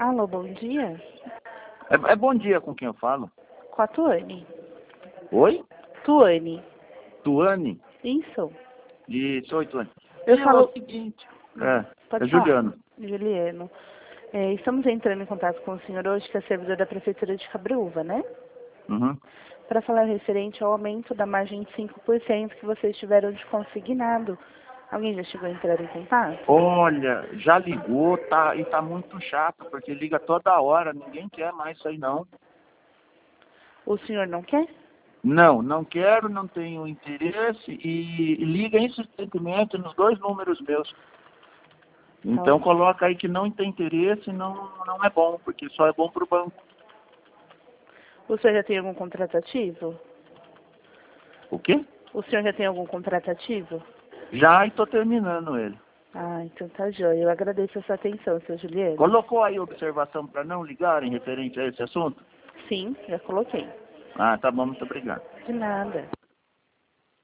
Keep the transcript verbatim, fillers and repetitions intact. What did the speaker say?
Alô, bom dia. É, é bom dia com quem eu falo? Com a Tuane. Oi? Tuane. Tuane? Isso. Isso, oi, Tuane. Eu É, falo... o seguinte. É, Pode é falar. Juliano. Juliano. É, estamos entrando em contato com o senhor hoje, que é servidor da Prefeitura de Cabreúva, né? Uhum. Para falar referente ao aumento da margem de cinco por cento que vocês tiveram de consignado. Alguém já chegou a entrar em contato? Olha, já ligou, tá, e tá muito chato, porque liga toda hora, ninguém quer mais isso aí não. O senhor não quer? Não, não quero, não tenho interesse e liga insistentemente nos dois números meus. Então Tá. coloca aí que não tem interesse, não, não é bom, porque só é bom pro banco. O senhor já tem algum contrato ativo? O quê? O senhor já tem algum contrato ativo? Já estou terminando ele. Ah, então tá joia. Eu agradeço a sua atenção, seu Juliano. Colocou aí observação para não ligarem referente a esse assunto? Sim, já coloquei. Ah, tá bom, muito obrigado. De nada.